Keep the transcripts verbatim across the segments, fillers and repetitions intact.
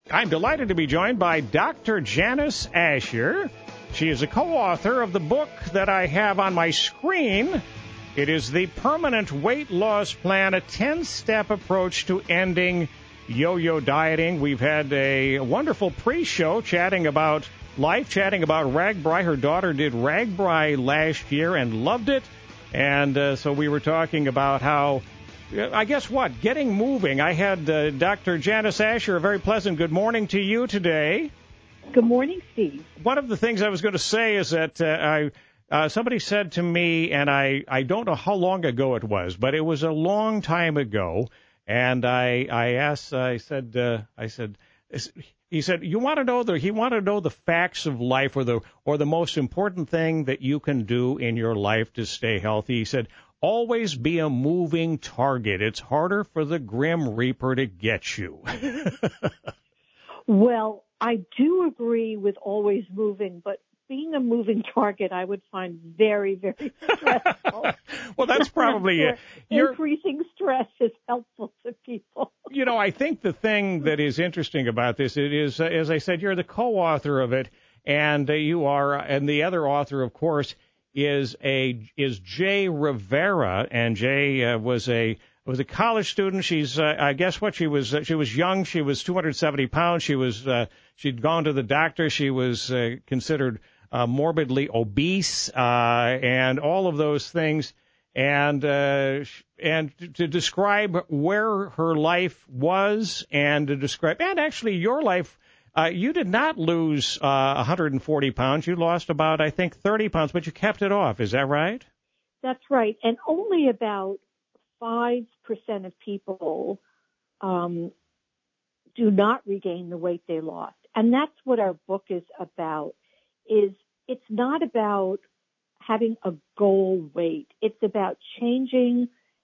I'm delighted to be joined by Doctor Janice Asher. She is a co-author of the book that I have on my screen. It is The Permanent Weight Loss Plan, a ten-step approach to ending yo-yo dieting. We've had a wonderful pre-show chatting about life, chatting about RAGBRAI. Her daughter did RAGBRAI last year and loved it. And uh, so we were talking about how, I guess what, getting moving. I had uh, Doctor Janice Asher, a very pleasant good morning to you today. Good morning, Steve. One of the things I was going to say is that uh, I uh, somebody said to me, and I, I don't know how long ago it was, but it was a long time ago, and I I asked, I said, uh, I said, he said, you want to know the he wanted to know the facts of life, or the or the most important thing that you can do in your life to stay healthy. He said, always be a moving target. It's harder for the Grim Reaper to get you. Well, I do agree with always moving, but being a moving target I would find very, very stressful. Well, that's probably sure it. You're, increasing stress is helpful to people. You know, I think the thing that is interesting about this, it is, uh, as I said, you're the co-author of it, and uh, you are, and the other author, of course, is a is Jay Rivera, and Jay uh, was a was a college student. She's, uh, I guess, what she was. Uh, she was young. She was two hundred seventy pounds. She was. Uh, she'd gone to the doctor. She was uh, considered uh, morbidly obese, uh, and all of those things. And uh, and to describe where her life was, and to describe, and actually your life. Uh, you did not lose uh, one hundred forty pounds. You lost about, I think, thirty pounds, but you kept it off. Is that right? That's right. And only about five percent of people um, do not regain the weight they lost. And that's what our book is about, is it's not about having a goal weight. It's about changing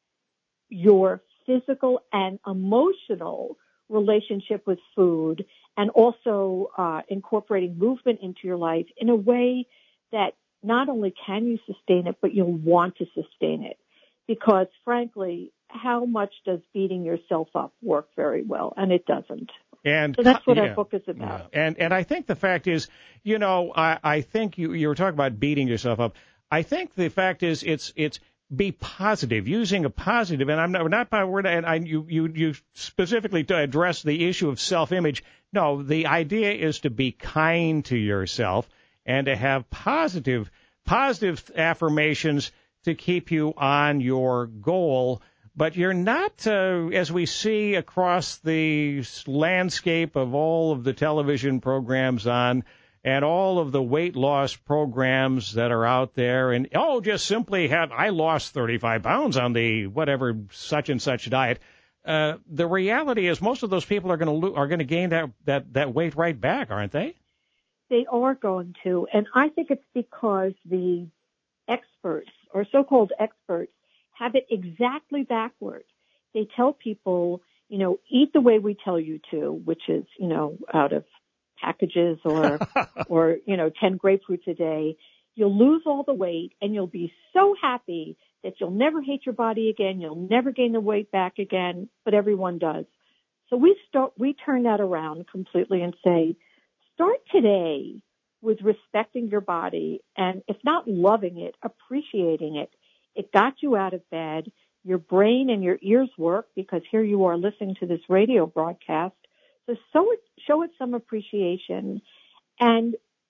your physical and emotional relationship with food, and also uh, incorporating movement into your life in a way that not only can you sustain it, but you'll want to sustain it. Because frankly, how much does beating yourself up work very well? And it doesn't. And so that's what yeah, our book is about. Yeah. And and I think the fact is, you know, I, I think you, you were talking about beating yourself up. I think the fact is it's it's be positive, using a positive, and I'm not, not by word, and I, you, you, you specifically to address the issue of self-image. No, the idea is to be kind to yourself and to have positive, positive affirmations to keep you on your goal. But you're not, uh, as we see across the landscape of all of the television programs on, and all of the weight loss programs that are out there, and, oh, just simply have, I lost thirty-five pounds on the whatever such and such diet. Uh, the reality is most of those people are going to lo- are going to gain that, that, that weight right back, aren't they? They are going to. And I think it's because the experts, or so-called experts, have it exactly backwards. They tell people, you know, eat the way we tell you to, which is, you know, out of packages or, or, you know, ten grapefruits a day. You'll lose all the weight and you'll be so happy that you'll never hate your body again. You'll never gain the weight back again, but everyone does. So we start, we turn that around completely and say, start today with respecting your body, and if not loving it, appreciating it. It got you out of bed. Your brain and your ears work because here you are listening to this radio broadcast. So show it, show it some appreciation and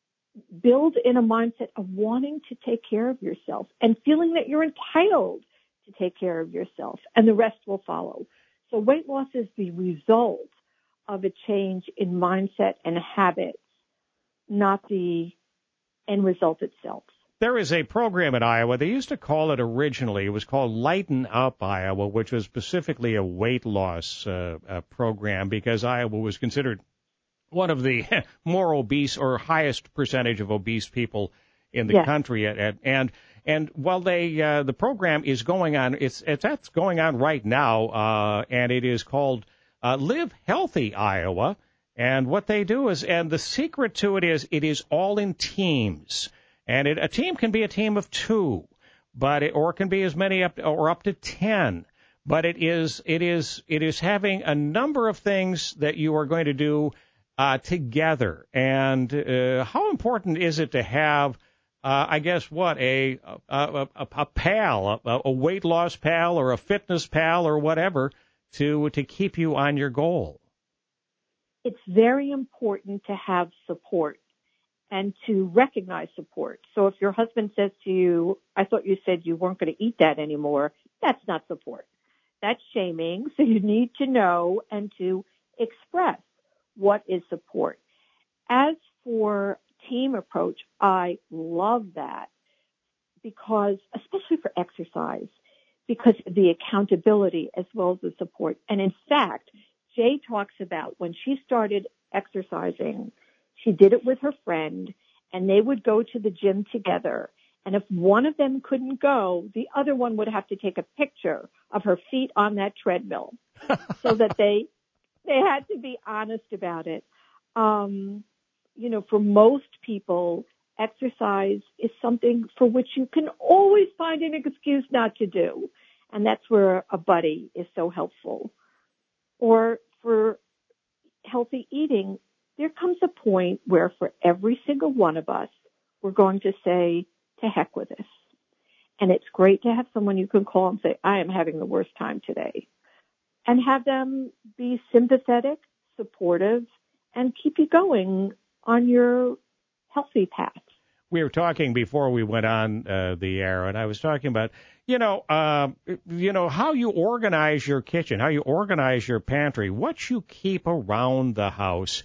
build in a mindset of wanting to take care of yourself and feeling that you're entitled to take care of yourself, and the rest will follow. So weight loss is the result of a change in mindset and habits, not the end result itself. There is a program in Iowa. They used to call it originally. It was called Lighten Up Iowa, which was specifically a weight loss uh, uh, program because Iowa was considered one of the more obese or highest percentage of obese people in the yes. country. At, at, and and while they uh, the program is going on, it's it's that's going on right now, uh, and it is called uh, Live Healthy Iowa. And what they do is, and the secret to it is, it is all in teams. And it, a team can be a team of two, but it, or it can be as many up or up to ten. But it is it is it is having a number of things that you are going to do uh, together. And uh, how important is it to have, uh, I guess, what, a a, a, a pal, a, a weight loss pal or a fitness pal or whatever to to keep you on your goal? It's very important to have support and to recognize support. So if your husband says to you, I thought you said you weren't going to eat that anymore, that's not support. That's shaming. So you need to know and to express what is support. As for team approach, I love that because, especially for exercise, because of the accountability as well as the support. And in fact, Jay talks about when she started exercising, she did it with her friend, and they would go to the gym together. And if one of them couldn't go, the other one would have to take a picture of her feet on that treadmill so that they they had to be honest about it. Um, you know, for most people, exercise is something for which you can always find an excuse not to do. And that's where a buddy is so helpful. Or for healthy eating, there comes a point where for every single one of us, we're going to say, to heck with this. And it's great to have someone you can call and say, I am having the worst time today. And have them be sympathetic, supportive, and keep you going on your healthy path. We were talking before we went on uh, the air, and I was talking about, you know, uh, you know, how you organize your kitchen, how you organize your pantry, what you keep around the house.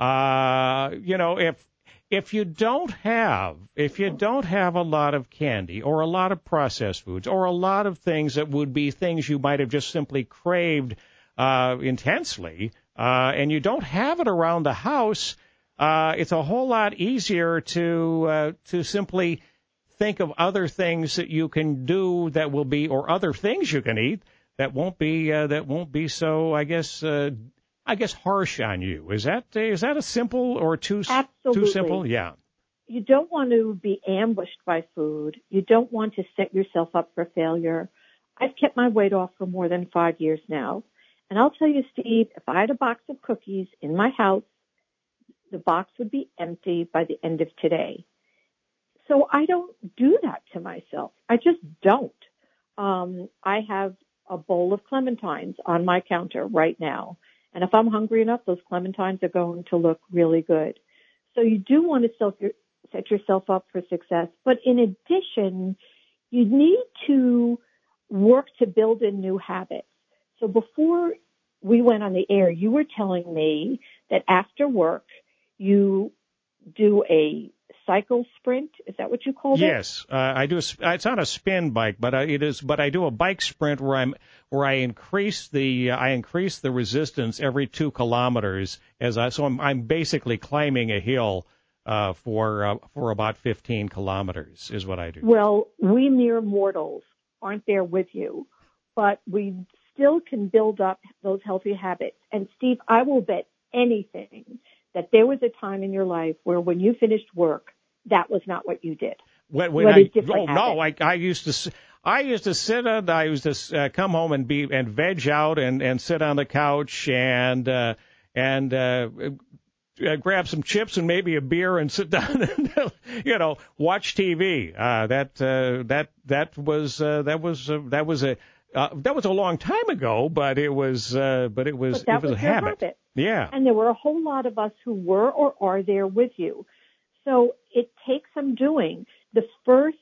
Uh, you know, if if you don't have if you don't have a lot of candy or a lot of processed foods or a lot of things that would be things you might have just simply craved uh, intensely, uh, and you don't have it around the house, uh, it's a whole lot easier to uh, to simply think of other things that you can do that will be, or other things you can eat that won't be uh, that won't be so, I guess. Uh, I guess harsh on you. Is that is that a simple or too Absolutely. too simple? Yeah. You don't want to be ambushed by food. You don't want to set yourself up for failure. I've kept my weight off for more than five years now. And I'll tell you, Steve, if I had a box of cookies in my house, the box would be empty by the end of today. So I don't do that to myself. I just don't. Um, I have a bowl of clementines on my counter right now. And if I'm hungry enough, those clementines are going to look really good. So you do want to self, set yourself up for success. But in addition, you need to work to build in new habits. So before we went on the air, you were telling me that after work, you do a cycle sprint. Is that what you called it? Yes, uh, I do. A, it's on a spin bike, but uh, it is. But I do a bike sprint where I'm where I increase the uh, I increase the resistance every two kilometers as I. So I'm I'm basically climbing a hill uh, for uh, for about fifteen kilometers is what I do. Well, we mere mortals aren't there with you, but we still can build up those healthy habits. And Steve, I will bet anything that there was a time in your life where when you finished work, that was not what you did. When, when I, oh, no, I, I used to, I used to sit on, I used to uh, come home and be, and veg out and, and sit on the couch and, uh, and, uh, uh, grab some chips and maybe a beer and sit down and, you know, watch T V. Uh, that, uh, that, that was, uh, that was, uh, that was a, uh, that was a long time ago, but it was, uh, but it was, but that it was, was a your habit. habit. Yeah. And there were a whole lot of us who were or are there with you. So it takes some doing. The first,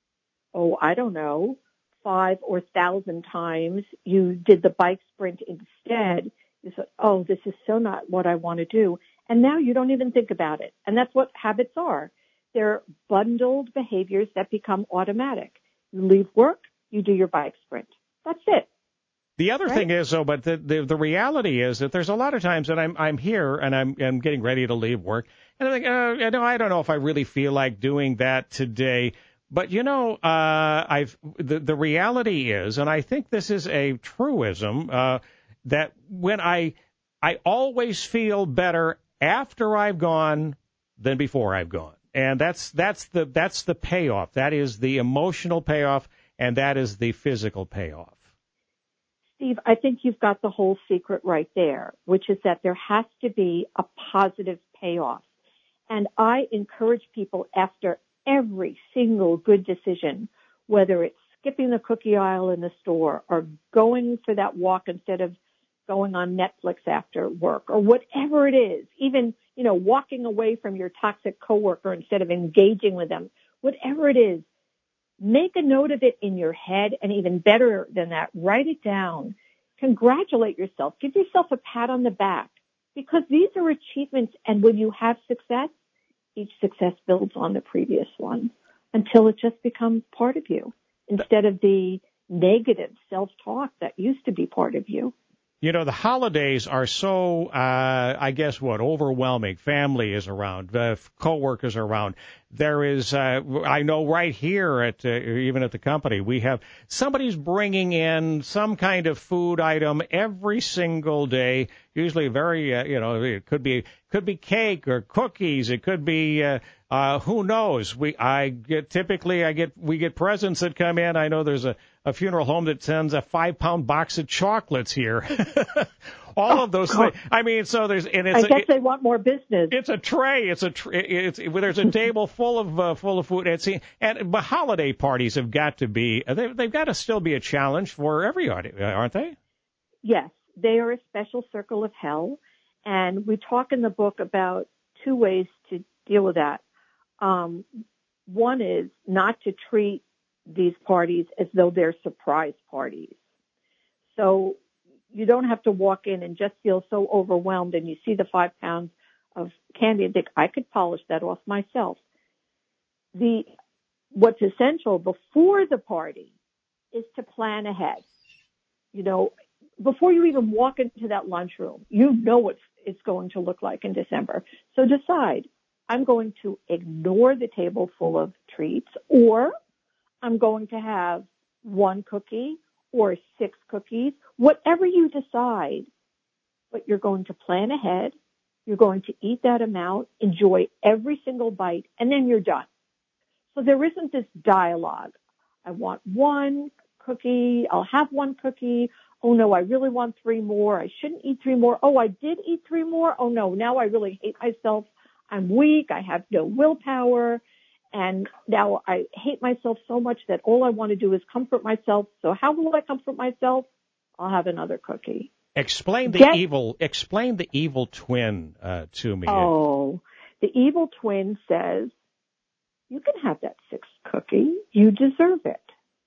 oh, I don't know, five or thousand times you did the bike sprint instead, you said, oh, this is so not what I want to do. And now you don't even think about it. And that's what habits are. They're bundled behaviors that become automatic. You leave work, you do your bike sprint. That's it. The other right? thing is, though, but the, the the reality is that there's a lot of times that I'm I'm here and I'm I'm getting ready to leave work, and I'm like, uh, no, I don't know if I really feel like doing that today. But you know, uh, I've the the reality is, and I think this is a truism, uh, that when I I always feel better after I've gone than before I've gone, and that's that's the that's the payoff. That is the emotional payoff, and that is the physical payoff. Steve, I think you've got the whole secret right there, which is that there has to be a positive payoff. And I encourage people after every single good decision, whether it's skipping the cookie aisle in the store or going for that walk instead of going on Netflix after work or whatever it is, even, you know, walking away from your toxic coworker instead of engaging with them, whatever it is, make a note of it in your head, and even better than that, write it down. Congratulate yourself. Give yourself a pat on the back, because these are achievements, and when you have success, each success builds on the previous one until it just becomes part of you instead of the negative self-talk that used to be part of you. You know, the holidays are so, uh, I guess, what, overwhelming. Family is around, uh, coworkers are around. There is, uh, I know right here at, uh, even at the company, we have somebody's bringing in some kind of food item every single day. Usually very, uh, you know, it could be, could be cake or cookies. It could be, uh, uh, who knows? We, I get, typically I get, we get presents that come in. I know there's a, a funeral home that sends a five pound box of chocolates here. All oh, of those God. things. I mean, so there's, and it's, I guess it, they want more business. It's a tray. It's a, tr- it's, there's a table full of, uh, full of food. And, and but holiday parties have got to be, they, they've got to still be a challenge for everybody, aren't they? Yes, they are a special circle of hell. And we talk in the book about two ways to deal with that. Um, one is not to treat these parties as though they're surprise parties. So you don't have to walk in and just feel so overwhelmed and you see the five pounds of candy and think, I could polish that off myself. The, what's essential before the party is to plan ahead. You know, before you even walk into that lunchroom, you know what it's going to look like in December. So decide, I'm going to ignore the table full of treats, or I'm going to have one cookie or six cookies, whatever you decide, but you're going to plan ahead. You're going to eat that amount, enjoy every single bite, and then you're done. So there isn't this dialogue. I want one cookie. I'll have one cookie. Oh no, I really want three more. I shouldn't eat three more. Oh, I did eat three more. Oh no, now I really hate myself. I'm weak. I have no willpower. And now I hate myself so much that all I want to do is comfort myself. So how will I comfort myself? I'll have another cookie. Explain the Get, evil, explain the evil twin, uh, to me. Oh, the evil twin says, you can have that sixth cookie. You deserve it.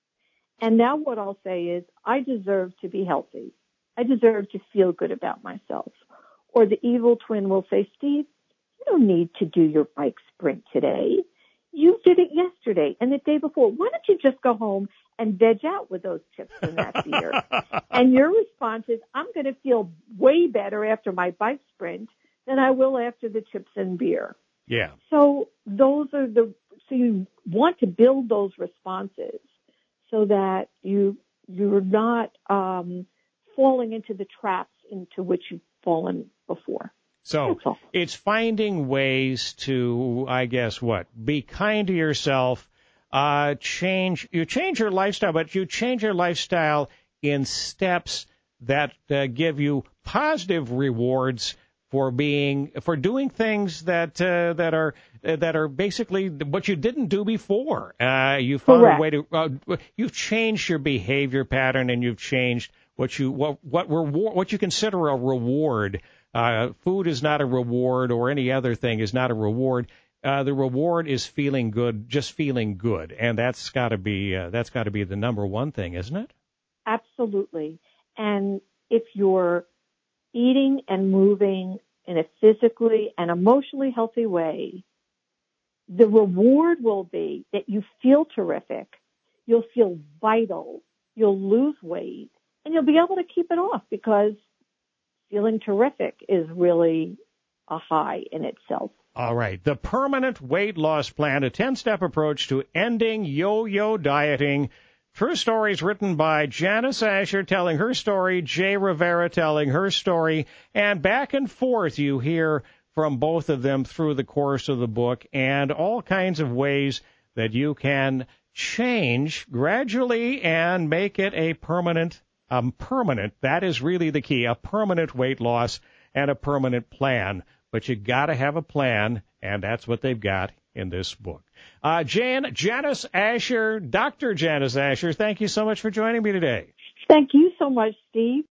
And now what I'll say is, I deserve to be healthy. I deserve to feel good about myself. Or the evil twin will say, Steve, you don't need to do your bike sprint today. You did it yesterday and the day before. Why don't you just go home and veg out with those chips and that beer? And your response is, I'm going to feel way better after my bike sprint than I will after the chips and beer. Yeah. So those are the, so you want to build those responses so that you, you're not, um, falling into the traps into which you've fallen before. So it's finding ways to, I guess, what, be kind to yourself, uh, change, you change your lifestyle, but you change your lifestyle in steps that uh, give you positive rewards for being, for doing things that, uh, that are, uh, that are basically what you didn't do before. Uh, you found Correct. a way to, uh, you've changed your behavior pattern and you've changed what you, what, what reward, what you consider a reward. Uh, food is not a reward, or any other thing is not a reward. Uh, the reward is feeling good, just feeling good, and that's got to be uh, that's got to be the number one thing, isn't it? Absolutely. And if you're eating and moving in a physically and emotionally healthy way, the reward will be that you feel terrific, you'll feel vital, you'll lose weight, and you'll be able to keep it off because feeling terrific is really a high in itself. All right. The Permanent Weight Loss Plan, a ten-step approach to ending yo-yo dieting. True stories written by Janice Asher telling her story, Jay Rivera telling her story, and back and forth you hear from both of them through the course of the book, and all kinds of ways that you can change gradually and make it a permanent um, permanent. That is really the key, a permanent weight loss and a permanent plan. But you got to have a plan, and that's what they've got in this book. Uh, Jan, Janice Asher, Doctor Janice Asher, thank you so much for joining me today. Thank you so much, Steve.